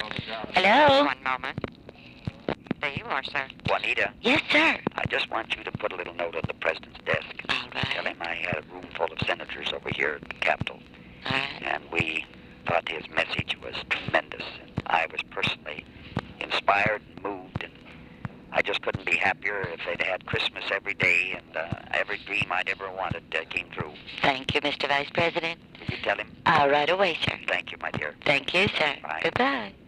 Hello? One moment. There you are, sir. Juanita, Yes, sir. I just want you to put a little note on the president's desk. All Tell right. him I had a room full of senators over here at the Capitol, All right. and we thought his message was tremendous. And I was personally inspired and moved, and I just couldn't be happier if they'd had Christmas every day and every dream I'd ever wanted came true. Thank you, Mr. Vice President. Will you tell him? Right away, sir. Thank you, my dear. Thank you, sir. Bye. Goodbye.